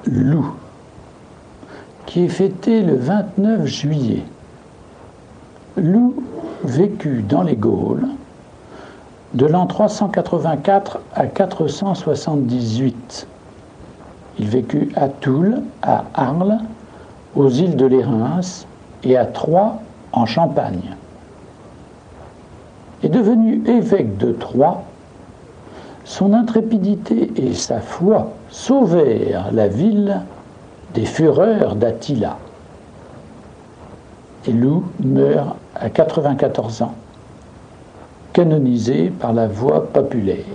Loup, qui est fêté le 29 juillet. Loup vécut dans les Gaules de l'an 384 à 478. Il vécut à Toul, à Arles, aux îles de Lérins et à Troyes en Champagne. Et devenu évêque de Troyes, son intrépidité et sa foi sauvèrent la ville des fureurs d'Attila. Et Loup meurt à 94 ans, canonisé par la voie populaire.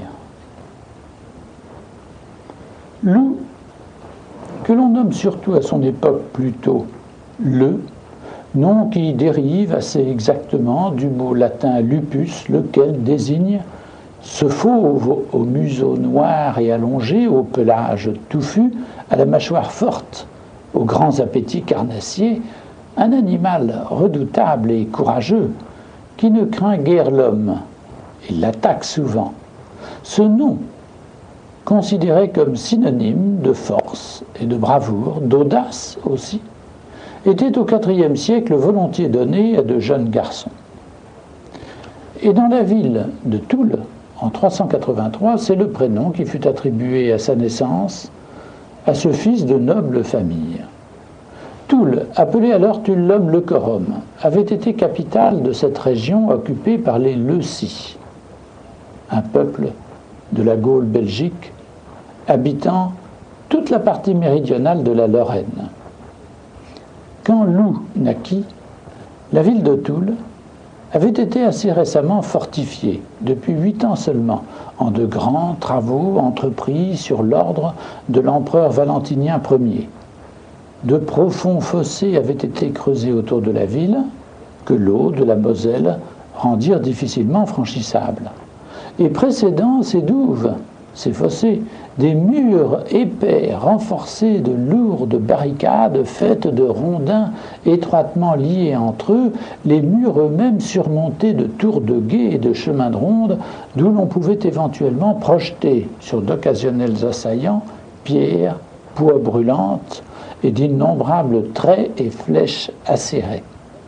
Loup, que l'on nomme surtout à son époque plutôt le, nom qui dérive assez exactement du mot latin lupus, lequel désigne ce fauve au museau noir et allongé, au pelage touffu, à la mâchoire forte, aux grands appétits carnassiers, un animal redoutable et courageux qui ne craint guère l'homme et l'attaque souvent. Ce nom, considéré comme synonyme de force et de bravoure, d'audace aussi, était au IVe siècle volontiers donné à de jeunes garçons. Et dans la ville de Toul, en 383, c'est le prénom qui fut attribué à sa naissance à ce fils de noble famille. Toul, appelé alors Tullum Leucorum, avait été capitale de cette région occupée par les Leucis, un peuple de la Gaule belgique habitant toute la partie méridionale de la Lorraine. Quand Loup naquit, la ville de Toul avait été assez récemment fortifiée, depuis 8 ans seulement, en de grands travaux entrepris sur l'ordre de l'empereur Valentinien Ier. De profonds fossés avaient été creusés autour de la ville, que l'eau de la Moselle rendirent difficilement franchissables. Et précédant ces douves, ces fossés, des murs épais renforcés de lourdes barricades faites de rondins étroitement liés entre eux, les murs eux-mêmes surmontés de tours de guet et de chemins de ronde, d'où l'on pouvait éventuellement projeter sur d'occasionnels assaillants pierres, poix brûlantes et d'innombrables traits et flèches acérées.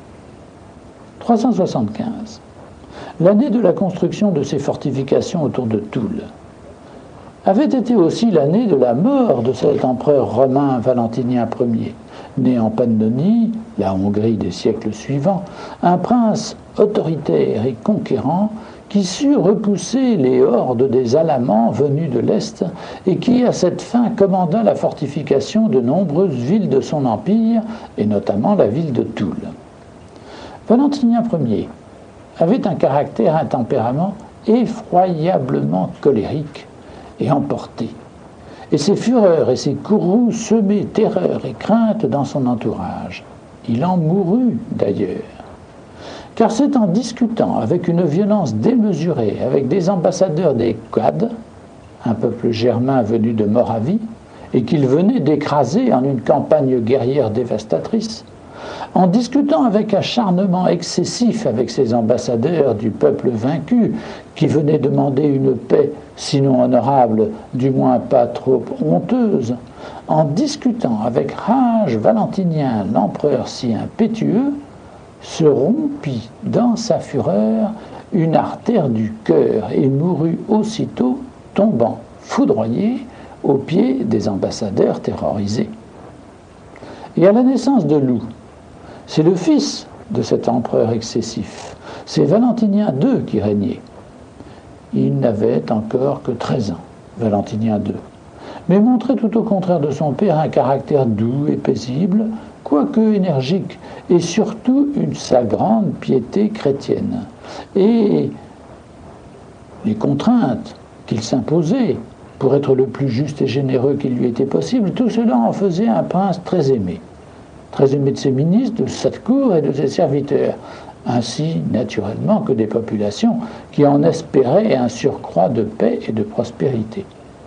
375. L'année de la construction de ces fortifications autour de Toul avait été aussi l'année de la mort de cet empereur romain Valentinien Ier, né en Pannonie, la Hongrie des siècles suivants, un prince autoritaire et conquérant qui sut repousser les hordes des Alamans venus de l'Est et qui, à cette fin, commanda la fortification de nombreuses villes de son empire, et notamment la ville de Toul. Valentinien Ier avait un caractère, un tempérament effroyablement colérique et emporté. Et ses fureurs et ses courroux semaient terreur et crainte dans son entourage. Il en mourut d'ailleurs. Car c'est en discutant avec une violence démesurée avec des ambassadeurs des Quades, un peuple germain venu de Moravie, et qu'il venait d'écraser en une campagne guerrière dévastatrice, en discutant avec acharnement excessif avec ces ambassadeurs du peuple vaincu, qui venaient demander une paix, sinon honorable, du moins pas trop honteuse, en discutant avec rage Valentinien, l'empereur si impétueux, se rompit dans sa fureur une artère du cœur et mourut aussitôt, tombant foudroyé aux pieds des ambassadeurs terrorisés. Et à la naissance de Loup, c'est le fils de cet empereur excessif, c'est Valentinien II qui régnait. Il n'avait encore que 13 ans, Valentinien II, mais montrait tout au contraire de son père un caractère doux et paisible, quoique énergique, et surtout sa grande piété chrétienne. Et les contraintes qu'il s'imposait pour être le plus juste et généreux qu'il lui était possible, tout cela en faisait un prince très aimé de ses ministres, de sa cour et de ses serviteurs, ainsi naturellement que des populations qui en espéraient un surcroît de paix et de prospérité.